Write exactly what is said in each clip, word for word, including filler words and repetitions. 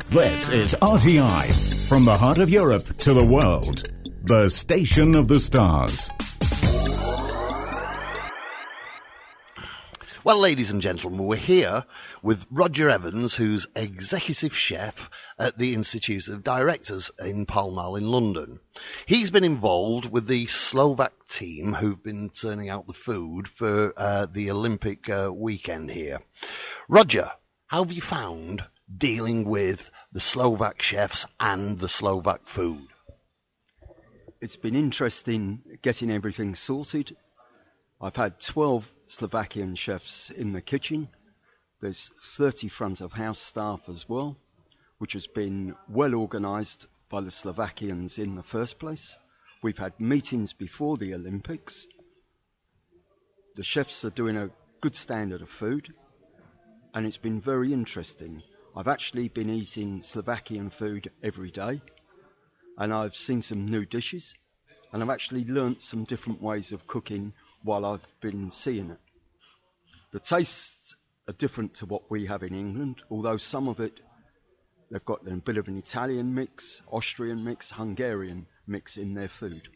This is R T I, from the heart of Europe to the world. The Station of the Stars. Well, ladies and gentlemen, we're here with Roger Evans, who's Executive Chef at the Institute of Directors in Pall Mall in London. He's been involved with the Slovak team who've been turning out the food for uh, the Olympic uh, weekend here. Roger, how have you found dealing with the Slovak chefs and the Slovak food? It's been interesting getting everything sorted. I've had twelve Slovakian chefs in the kitchen. There's thirty front of house staff as well, which has been well organised by the Slovakians in the first place. We've had meetings before the Olympics. The chefs are doing a good standard of food, and it's been very interesting. I've actually been eating Slovakian food every day, and I've seen some new dishes, and I've actually learnt some different ways of cooking while I've been seeing it. The tastes are different to what we have in England, although some of it, they've got a bit of an Italian mix, Austrian mix, Hungarian mix in their food.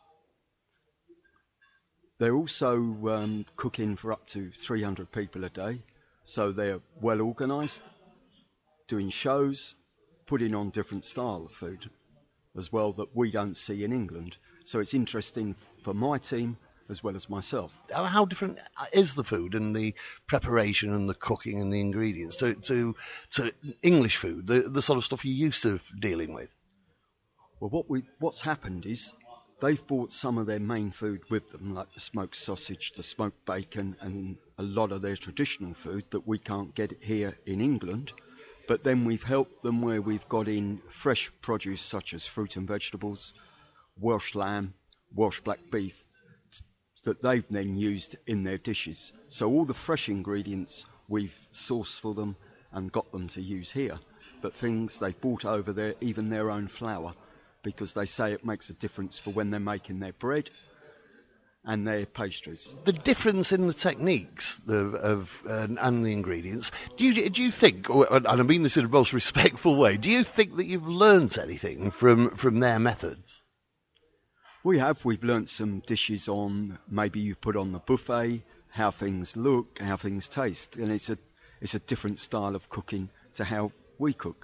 They're also um, cooking for up to three hundred people a day, so they're well organised, doing shows, putting on different style of food as well that we don't see in England. So it's interesting for my team as well as myself. How different is the food and the preparation and the cooking and the ingredients to to, to English food, the, the sort of stuff you're used to dealing with? Well, what we what's happened is they've brought some of their main food with them, like the smoked sausage, the smoked bacon, and a lot of their traditional food that we can't get here in England. But then we've helped them where we've got in fresh produce such as fruit and vegetables, Welsh lamb, Welsh black beef, that they've then used in their dishes. So all the fresh ingredients we've sourced for them and got them to use here. But things they've brought over there, even their own flour, because they say it makes a difference for when they're making their bread and their pastries. The difference in the techniques of, of uh, and the ingredients, do you do you think, and I mean this in a most respectful way, do you think that you've learnt anything from, from their methods? We have. We've learnt some dishes on maybe you put on the buffet, how things look, how things taste, and it's a it's a different style of cooking to how we cook.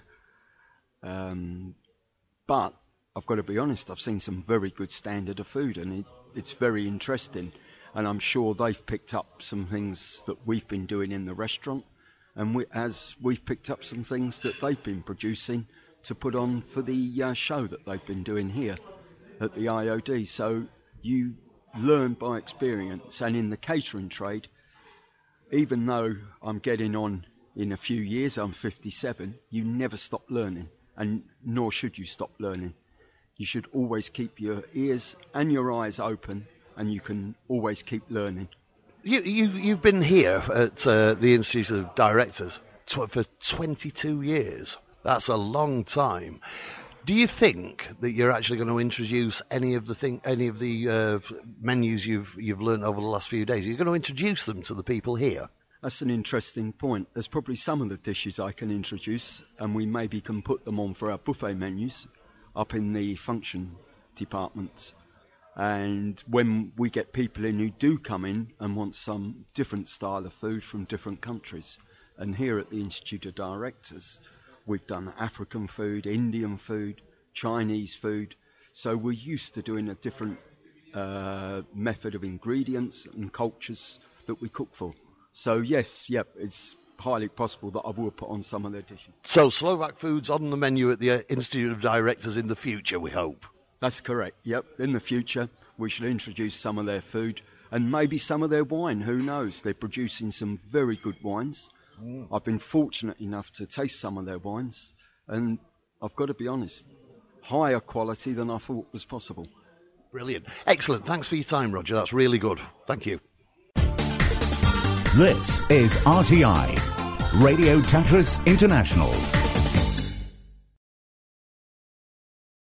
Um, but I've got to be honest, I've seen some very good standard of food, and it, it's very interesting. And I'm sure they've picked up some things that we've been doing in the restaurant, and we, as we've picked up some things that they've been producing to put on for the uh, show that they've been doing here at the I O D. So you learn by experience, and in the catering trade, even though I'm getting on in a few years, I'm fifty-seven, you never stop learning, and nor should you stop learning. You should always keep your ears and your eyes open, and you can always keep learning. You, you, you've been here at uh, the Institute of Directors tw- for twenty-two years. That's a long time. Do you think that you're actually going to introduce any of the thing, any of the uh, menus you've you've learned over the last few days? You're going to introduce them to the people here? That's an interesting point. There's probably some of the dishes I can introduce, and we maybe can put them on for our buffet menus up in the function departments. And when we get people in who do come in and want some different style of food from different countries, and here at the Institute of Directors, we've done African food, Indian food, Chinese food. So we're used to doing a different uh, method of ingredients and cultures that we cook for. So yes, yep, it's highly possible that I will put on some of their dishes. So Slovak food's on the menu at the uh, Institute of Directors in the future, we hope. That's correct, yep. In the future, we shall introduce some of their food and maybe some of their wine, who knows? They're producing some very good wines. Mm. I've been fortunate enough to taste some of their wines, and I've got to be honest, higher quality than I thought was possible. Brilliant. Excellent. Thanks for your time, Roger. That's really good. Thank you. This is R T I, Radio Tatras International.